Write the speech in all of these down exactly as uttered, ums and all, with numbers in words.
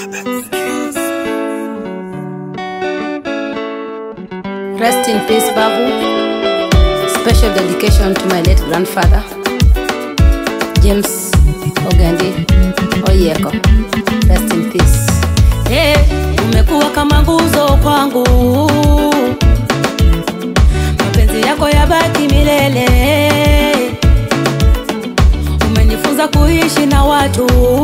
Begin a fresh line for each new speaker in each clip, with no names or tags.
Rest in peace, Babu. Special dedication to my late grandfather, James Ogendi Oyeko. Rest in peace.
Hey, umekuwa kama nguzo kwangu, mapenzi yako yabaki milele. Umenifunza kuishi na watu,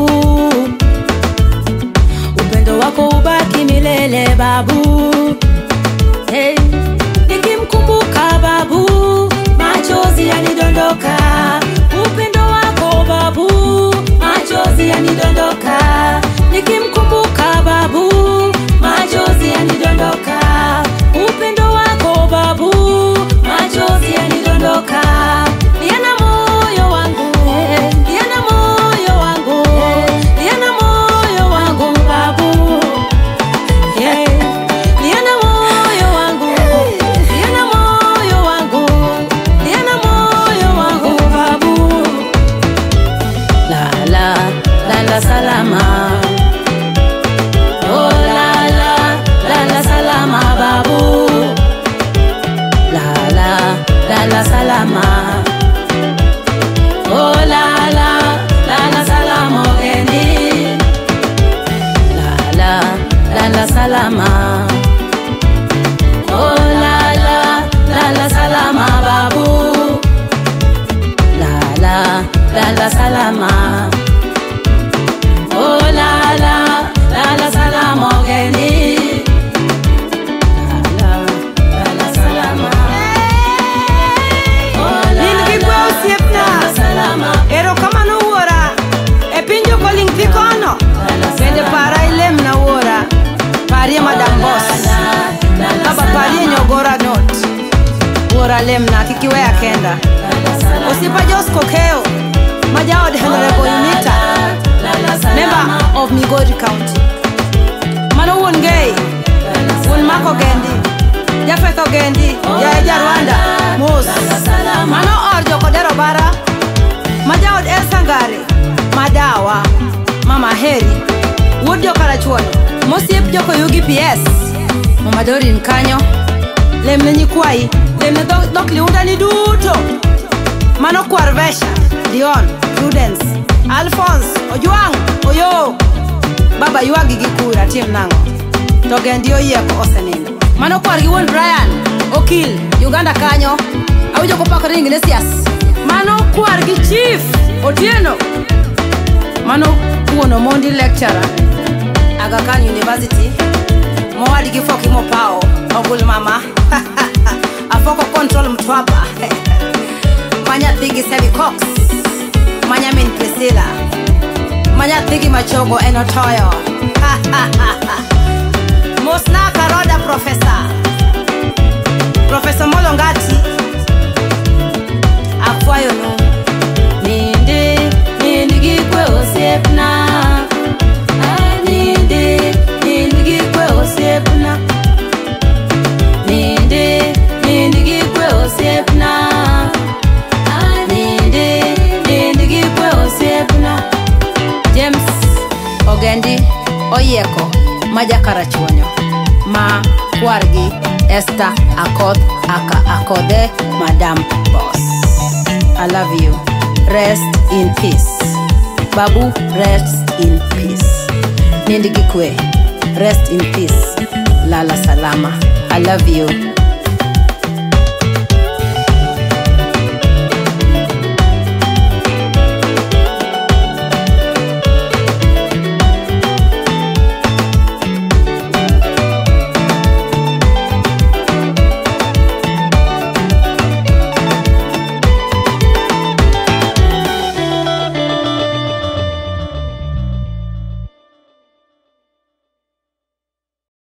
upendo wako ubaki milele, Babu. Hey, nikimkumbuka Babu, machozi yanidondoka. Upendo wako Babu, machozi yanidondoka. Nikimkumbuka Babu, machozi yanidondoka. Upendo wako Babu, machozi yanidondoka. Yana moyo wangu, yana moyo wangu, yana moyo wangu Babu. Yeah. Yana moyo wangu, yana moyo wangu, yana moyo wangu Babu.
La la la la salama.
Oh la la la la salama Babu.
La la la la salama.
Oh la la la la salama Ogendi.
La la la la salama.
Oh la la la la salama Babu.
La la la la salama.
Oh la la la la salama Ogendi.
La la la salama.
Oh la la la salama.
Ero kama no wora e pinjo ko ling pikono bende para ilem na wora pari madam boss baba pari nyogora not wora lem na kikiwe akenda osipa Josko Keo majaod Honorable Unita member of Migori County mano won gay won Mako Gendi Jafeth Ogendi ya eja Rwanda mos mano orjo kodero bara majaod El Sangare madawa mama Heri wodio karachuono mosiep joko yugi P S mama Dorin kanyo lemne nyikwai lemne dok, dok liunda ni duto mano Kwarvesha Dion Prudence Alphonse Ojuang Oyo baba yuagi gikura tim nango Togendi Oyeko osenindo mano kwargi won Brian Okil Uganda kanyo awujo kopako ring ne sias mano kwargi Chief Otieno mano kuono Mondi lecturer Aga Khan University mwadi gifoki mopao ogul mama afoko control mtwapa manya thigi Sevi Cox manya min Priscilla manya thigi machogo enotoyo Mosna Karoda Professor Professor Molongati akwayo no
Nindi, nindi gikwe osiepna. Ah, nindi, nindi gikwe osiepna. Nindi, nindi gikwe osiepna. Ah, nindi, nindi gikwe osiepna.
James Ogendi Oyeko maja karachuonyo ma kwargi Esther Akoth aka Akode Madam Boss. I love you. Rest in peace. Babu, rest in peace. Nindi Gikwe, rest in peace. Lala salama. I love you.